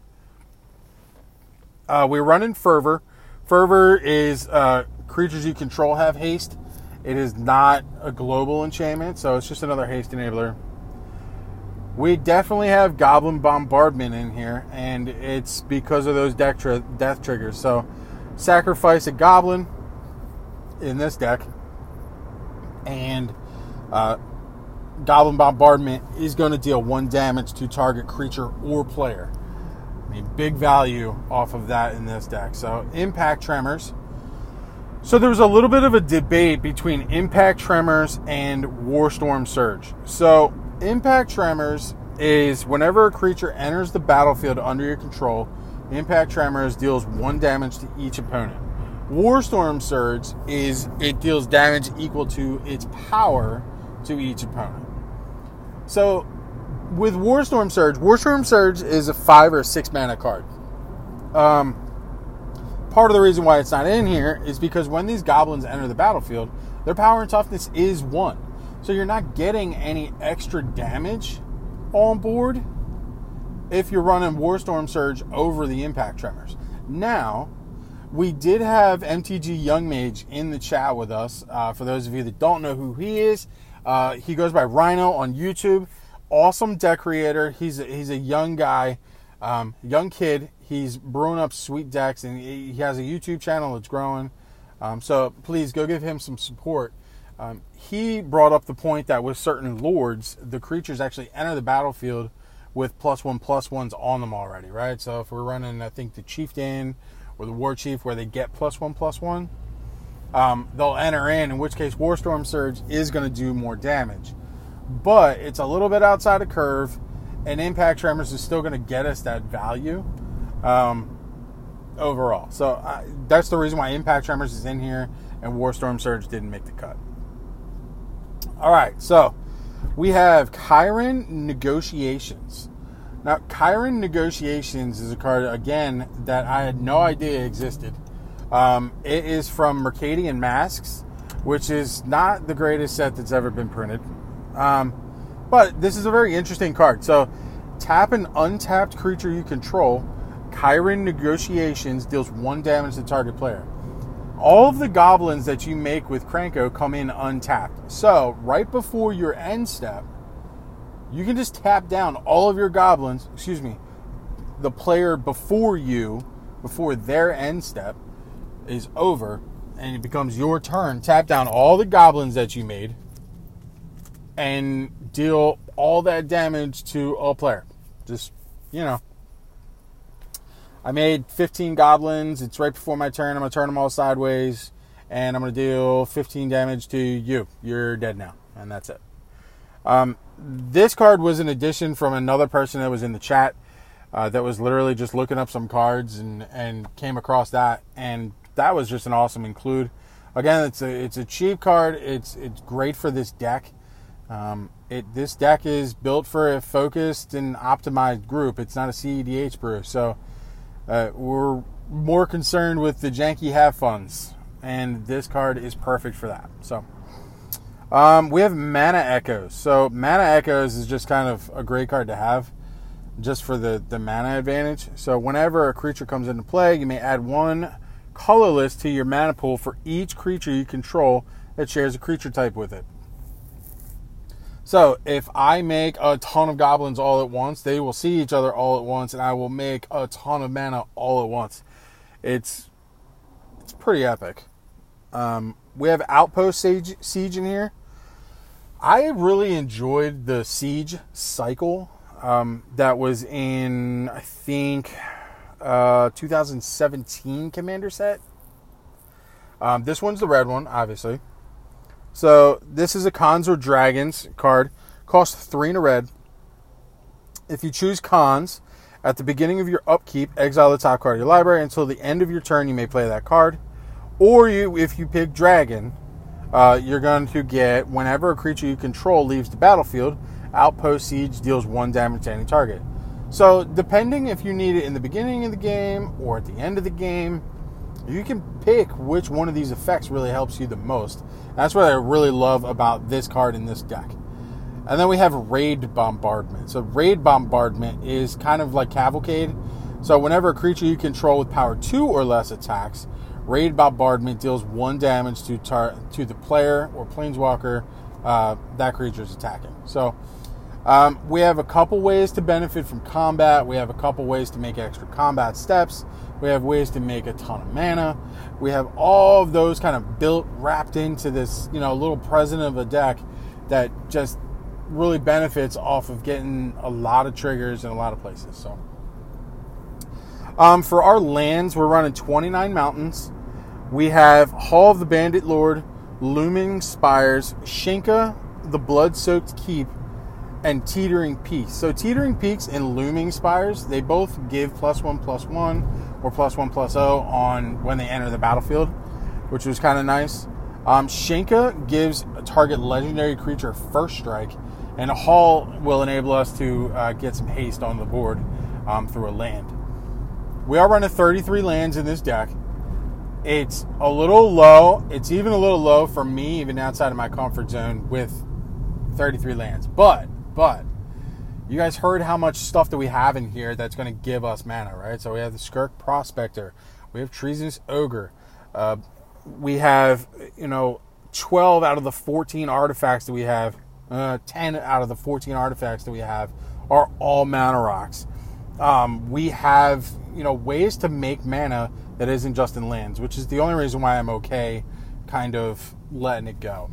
Uh, we're running Fervor. Fervor is uh, creatures you control have haste. It is not a global enchantment, so it's just another haste enabler. We definitely have Goblin Bombardment in here, and it's because of those deck tri- death triggers. So, sacrifice a goblin in this deck, and uh, Goblin Bombardment is going to deal one damage to target creature or player. I mean, big value off of that in this deck. So, Impact Tremors. So, there was a little bit of a debate between Impact Tremors and Warstorm Surge. So, Impact Tremors is whenever a creature enters the battlefield under your control, Impact Tremors deals one damage to each opponent. Warstorm Surge is it deals damage equal to its power to each opponent. So, with Warstorm Surge, Warstorm Surge is a five or a six mana card. Um, part of the reason why it's not in here is because when these goblins enter the battlefield, their power and toughness is one. So you're not getting any extra damage on board if you're running Warstorm Surge over the Impact Tremors. Now, we did have M T G Young Mage in the chat with us. Uh, for those of you that don't know who he is, uh, he goes by Rhino on YouTube. Awesome deck creator. He's a, he's a young guy, um, young kid. He's brewing up sweet decks, and he has a YouTube channel that's growing. Um, so please go give him some support. Um, he brought up the point that with certain lords, the creatures actually enter the battlefield with plus one plus ones on them already, right? So if we're running, I think, the Chieftain or the War Chief where they get plus one plus one, um, they'll enter in, in which case Warstorm Surge is going to do more damage. But it's a little bit outside of curve, and Impact Tremors is still going to get us that value um, overall. So I, that's the reason why Impact Tremors is in here and Warstorm Surge didn't make the cut. Alright, so we have Chiron Negotiations. Now, Chiron Negotiations is a card, again, that I had no idea existed. Um, it is from Mercadian Masks, which is not the greatest set that's ever been printed. Um, but this is a very interesting card. So, tap an untapped creature you control. Chiron Negotiations deals one damage to target player. All of the goblins that you make with Krenko come in untapped. So, right before your end step, you can just tap down all of your goblins, excuse me, the player before you, before their end step is over, and it becomes your turn. Tap down all the goblins that you made and deal all that damage to a player. Just, you know. I made fifteen goblins. It's right before my turn. I'm going to turn them all sideways, and I'm going to deal fifteen damage to you. You're dead now, and that's it. Um, this card was an addition from another person that was in the chat uh, that was literally just looking up some cards and, and came across that, and that was just an awesome include. Again, it's a it's a cheap card. It's it's great for this deck. Um, it this deck is built for a focused and optimized group. It's not a C E D H brew, so uh, we're more concerned with the janky have funs, and this card is perfect for that. So um, we have Mana Echoes. So Mana Echoes is just kind of a great card to have, just for the, the mana advantage. So whenever a creature comes into play, you may add one colorless to your mana pool for each creature you control that shares a creature type with it. So if I make a ton of goblins all at once, they will see each other all at once, and I will make a ton of mana all at once. It's it's pretty epic. Um, we have Outpost Siege, Siege in here. I really enjoyed the Siege cycle um, that was in, I think, uh, two thousand seventeen Commander set. Um, this one's the red one, obviously. So this is a Khans or Dragons card. Costs three and a red. If you choose Khans, at the beginning of your upkeep, exile the top card of your library. Until the end of your turn, you may play that card. Or you, if you pick Dragon, uh, you're going to get, whenever a creature you control leaves the battlefield, Outpost Siege deals one damage to any target. So depending if you need it in the beginning of the game or at the end of the game, you can pick which one of these effects really helps you the most. That's what I really love about this card in this deck. And then we have Raid Bombardment. So Raid Bombardment is kind of like Cavalcade. So whenever a creature you control with power two or less attacks, Raid Bombardment deals one damage to tar- to the player or planeswalker uh, that creature is attacking. So um, we have a couple ways to benefit from combat. We have a couple ways to make extra combat steps. We have ways to make a ton of mana. We have all of those kind of built, wrapped into this, you know, little present of a deck that just really benefits off of getting a lot of triggers in a lot of places. So, um, for our lands, we're running twenty-nine mountains. We have Hall of the Bandit Lord, Looming Spires, Shinka, the Blood-Soaked Keep, and Teetering Peaks. So Teetering Peaks and Looming Spires, they both give plus one, plus one, or plus one, plus oh on when they enter the battlefield, which was kind of nice. Um, Shinka gives a target legendary creature first strike, and a Hall will enable us to uh, get some haste on the board um, through a land. We are running thirty-three lands in this deck. It's a little low. It's even a little low for me, even outside of my comfort zone with thirty-three lands. But, but, you guys heard how much stuff that we have in here that's going to give us mana, right? So we have the Skirk Prospector. We have Treasonous Ogre. Uh, we have, you know, twelve out of the fourteen artifacts that we have, uh, ten out of the fourteen artifacts that we have are all mana rocks. Um, we have, you know, ways to make mana that isn't just in lands, which is the only reason why I'm okay kind of letting it go.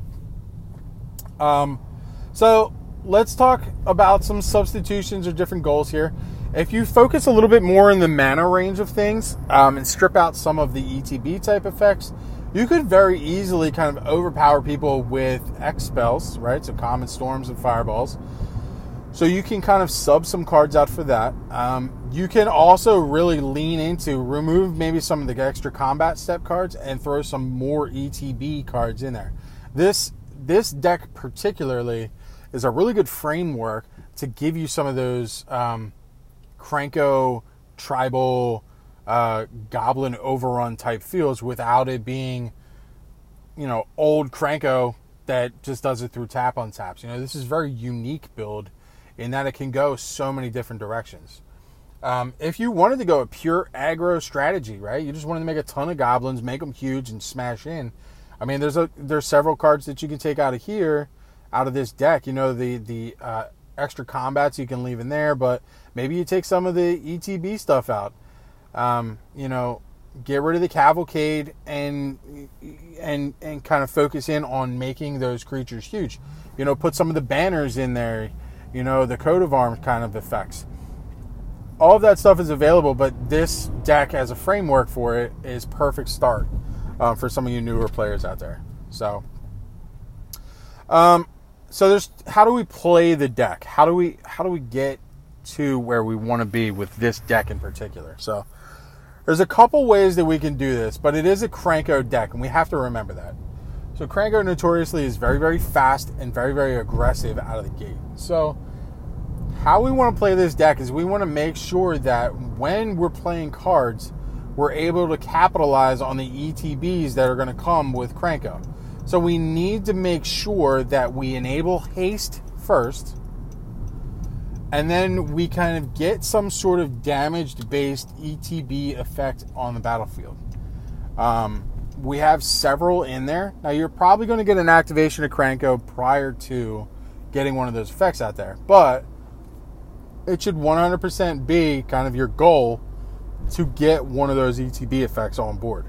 Um, so let's talk about some substitutions or different goals here. If you focus a little bit more in the mana range of things um, and strip out some of the E T B type effects, you could very easily kind of overpower people with X spells, right? So Common Storms and Fireballs. So you can kind of sub some cards out for that. Um, you can also really lean into, remove maybe some of the extra combat step cards and throw some more E T B cards in there. This this deck particularly is a really good framework to give you some of those um, Krenko, tribal, uh, goblin overrun type feels without it being, you know, old Krenko that just does it through tap on taps. You know, this is a very unique build in that it can go so many different directions. Um, if you wanted to go a pure aggro strategy, right? You just wanted to make a ton of goblins, make them huge, and smash in. I mean, there's a there's several cards that you can take out of here, out of this deck. You know, the the uh, extra combats you can leave in there, but maybe you take some of the E T B stuff out. Um, you know, get rid of the Cavalcade and and and kind of focus in on making those creatures huge. You know, put some of the banners in there. You know, the coat of arms kind of effects. All of that stuff is available, but this deck as a framework for it is perfect start um, for some of you newer players out there. So, um, so there's how do we play the deck? How do we how do we get to where we want to be with this deck in particular? So, there's a couple ways that we can do this, but it is a Krenko deck, and we have to remember that. So Krenko notoriously is very, very fast and very, very aggressive out of the gate. So how we want to play this deck is we want to make sure that when we're playing cards, we're able to capitalize on the E T Bs that are going to come with Krenko. So we need to make sure that we enable haste first, and then we kind of get some sort of damage-based E T B effect on the battlefield. Um, we have several in there. Now, you're probably going to get an activation of Krenko prior to getting one of those effects out there, but it should one hundred percent be kind of your goal to get one of those E T B effects on board.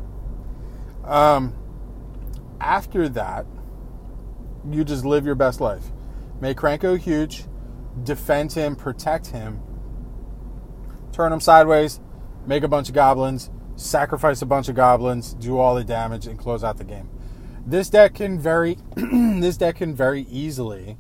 Um, after that, you just live your best life. Make Krenko huge, defend him, protect him, turn him sideways, make a bunch of goblins, sacrifice a bunch of goblins, do all the damage, and close out the game. This deck can very, this deck can very easily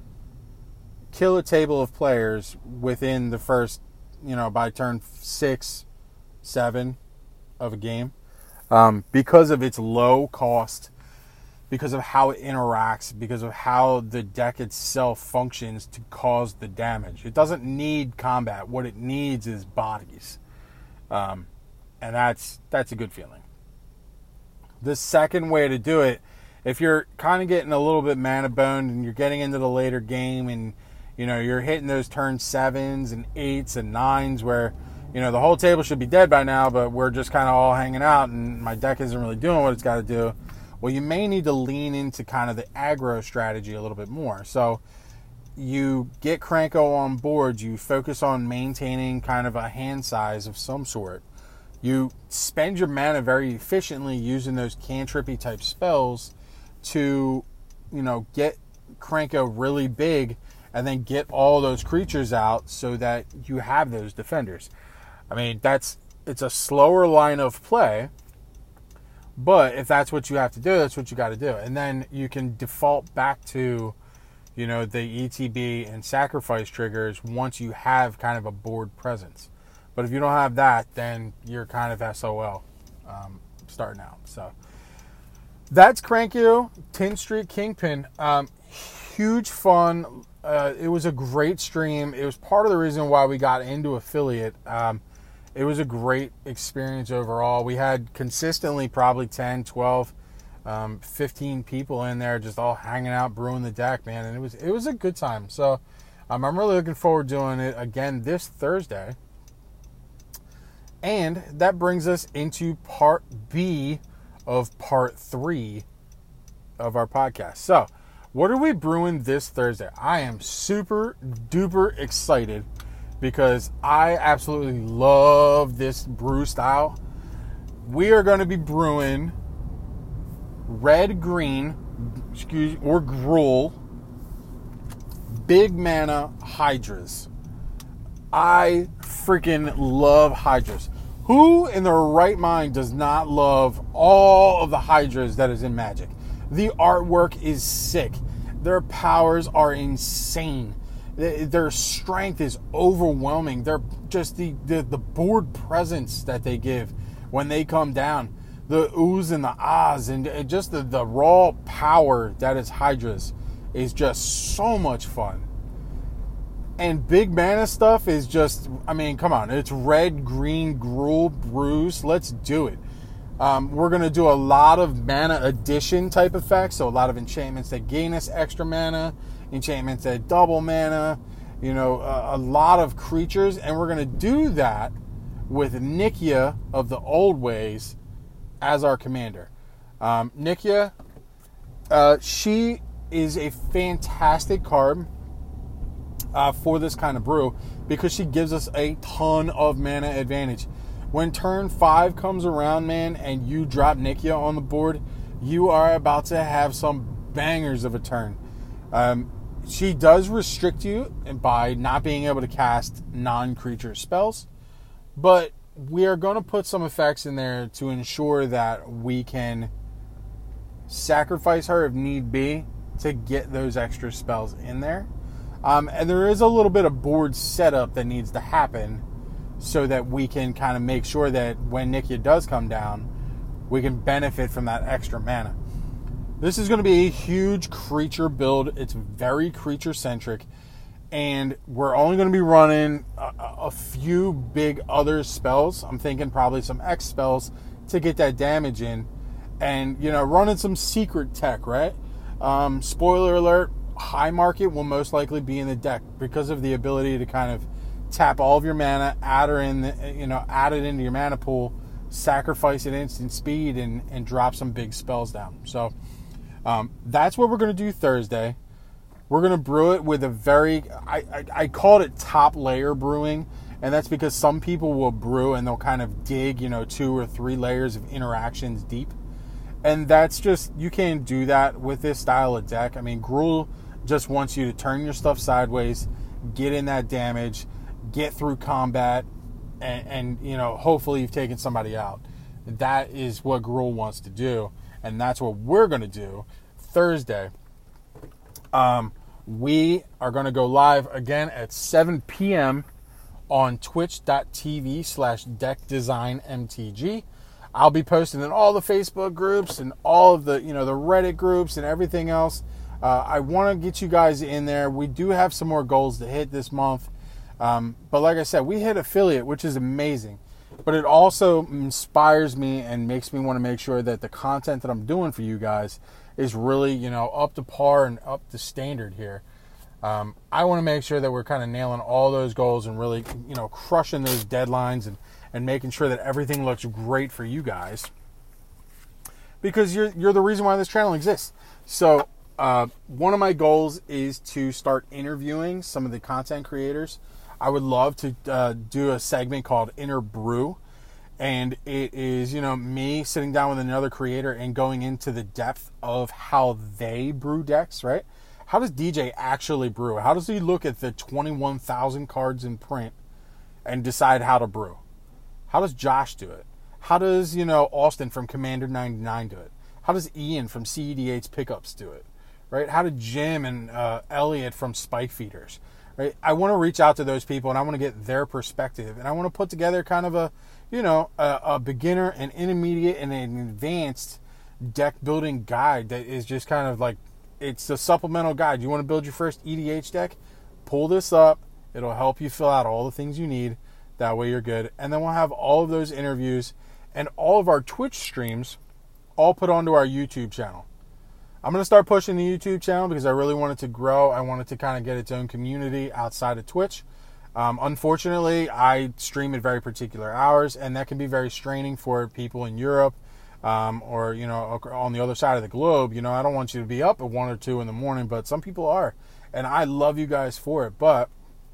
kill a table of players within the first, you know, by turn six, seven of a game, um, because of its low cost, because of how it interacts, because of how the deck itself functions to cause the damage. It doesn't need combat. What it needs is bodies. Um, and that's that's a good feeling. The second way to do it, if you're kind of getting a little bit mana boned and you're getting into the later game and, you know, you're hitting those turn sevens and eights and nines where, you know, the whole table should be dead by now, but we're just kind of all hanging out and my deck isn't really doing what it's got to do. Well, you may need to lean into kind of the aggro strategy a little bit more. So you get Krenko on board, you focus on maintaining kind of a hand size of some sort. You spend your mana very efficiently using those cantrippy type spells to, you know, get Krenko really big and then get all those creatures out so that you have those defenders. I mean, that's it's a slower line of play, but if that's what you have to do, that's what you got to do. And then you can default back to, you know, the E T B and sacrifice triggers once you have kind of a board presence. But if you don't have that, then you're kind of S O L um, starting out. So that's Krenko, Tin Street Kingpin. Um, huge fun. Uh, it was a great stream. It was part of the reason why we got into affiliate. Um, It was a great experience overall. We had consistently probably ten, twelve, um, fifteen people in there just all hanging out, brewing the deck, man. And it was it was a good time. So um, I'm really looking forward to doing it again this Thursday. And that brings us into part B of part three of our podcast. So what are we brewing this Thursday? I am super duper excited, because I absolutely love this brew style. We are going to be brewing red, green, excuse or Gruul, big mana Hydras. I freaking love Hydras. Who in their right mind does not love all of the Hydras that is in Magic? The artwork is sick. Their powers are insane. Their strength is overwhelming. They're just the, the, the board presence that they give when they come down. The oohs and the ahs and just the, the raw power that is Hydras is just so much fun. And big mana stuff is just, I mean, come on. It's red, green, Gruul, brews. Let's do it. Um, we're going to do a lot of mana addition type effects. So a lot of enchantments that gain us extra mana. Enchantments that double mana, you know, a, a lot of creatures, and we're going to do that with Nikia of the Old Ways as our commander. Um, Nikia, uh, she is a fantastic card uh, for this kind of brew because she gives us a ton of mana advantage. When turn five comes around, man, and you drop Nikia on the board, you are about to have some bangers of a turn. Um, She does restrict you by not being able to cast non-creature spells, but we are going to put some effects in there to ensure that we can sacrifice her if need be to get those extra spells in there. Um, and there is a little bit of board setup that needs to happen so that we can kind of make sure that when Nikia does come down, we can benefit from that extra mana. This is going to be a huge creature build. It's very creature-centric. And we're only going to be running a, a few big other spells. I'm thinking probably some X spells to get that damage in. And, you know, running some secret tech, right? Um, spoiler alert, high market will most likely be in the deck because of the ability to kind of tap all of your mana, add her in, the, you know, add it into your mana pool, sacrifice it instant speed, and, and drop some big spells down. So um, that's what we're going to do Thursday. We're going to brew it with a very, I, I, I called it top layer brewing, and that's because some people will brew and they'll kind of dig, you know, two or three layers of interactions deep. And that's just, you can't do that with this style of deck. I mean, Gruul just wants you to turn your stuff sideways, get in that damage, get through combat, and, and you know, hopefully you've taken somebody out. That is what Gruul wants to do, and that's what we're going to do Thursday. Um... We are going to go live again at seven p.m. on twitch.tv slash deckdesignmtg. I'll be posting in all the Facebook groups and all of the, you know, the Reddit groups and everything else. Uh, I want to get you guys in there. We do have some more goals to hit this month. Um, but like I said, we hit affiliate, which is amazing. But it also inspires me and makes me want to make sure that the content that I'm doing for you guys is really, you know, up to par and up to standard here. Um, I want to make sure that we're kind of nailing all those goals and really, you know, crushing those deadlines and, and making sure that everything looks great for you guys. Because you're you're the reason why this channel exists. So uh, one of my goals is to start interviewing some of the content creators. I would love to uh, do a segment called Inner Brew. And it is, you know, me sitting down with another creator and going into the depth of how they brew decks, right? How does D J actually brew? How does he look at the twenty-one thousand cards in print and decide how to brew? How does Josh do it? How does, you know, Austin from Commander ninety-nine do it? How does Ian from C E D eight's Pickups do it? Right? How did Jim and uh, Elliot from Spike Feeders? Right? I want to reach out to those people and I want to get their perspective. And I want to put together kind of a, you know, a, a beginner, an intermediate, and an advanced deck building guide that is just kind of like, it's a supplemental guide. You want to build your first E D H deck? Pull this up. It'll help you fill out all the things you need. That way you're good. And then we'll have all of those interviews and all of our Twitch streams all put onto our YouTube channel. I'm going to start pushing the YouTube channel because I really want it to grow. I want it to kind of get its own community outside of Twitch. Um, unfortunately, I stream at very particular hours, and that can be very straining for people in Europe um, or, you know, on the other side of the globe. You know, I don't want you to be up at one or two in the morning, but some people are, and I love you guys for it. But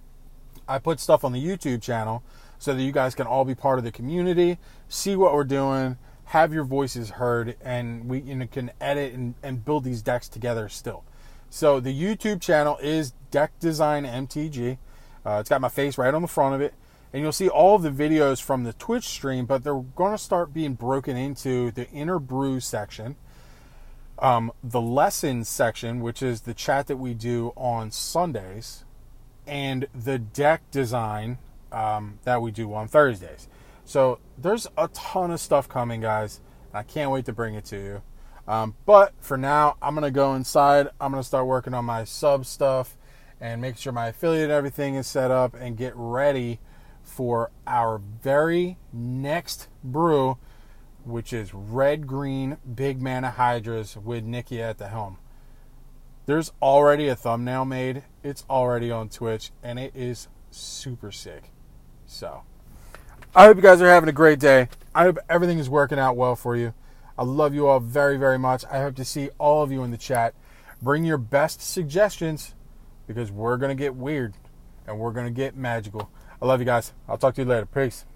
I put stuff on the YouTube channel so that you guys can all be part of the community, see what we're doing, have your voices heard, and we you know, can edit and, and build these decks together still. So the YouTube channel is Deck Design M T G. Uh, it's got my face right on the front of it. And you'll see all of the videos from the Twitch stream, but they're going to start being broken into the Inner Brew section, um, the Lessons section, which is the chat that we do on Sundays, and the Deck Design um, that we do on Thursdays. So there's a ton of stuff coming, guys. I can't wait to bring it to you. Um, but for now, I'm going to go inside. I'm going to start working on my sub stuff and make sure my affiliate and everything is set up and get ready for our very next brew, which is red-green big mana hydras with Nikki at the helm. There's already a thumbnail made. It's already on Twitch, and it is super sick. So I hope you guys are having a great day. I hope everything is working out well for you. I love you all very, very much. I hope to see all of you in the chat. Bring your best suggestions because we're going to get weird and we're going to get magical. I love you guys. I'll talk to you later. Peace.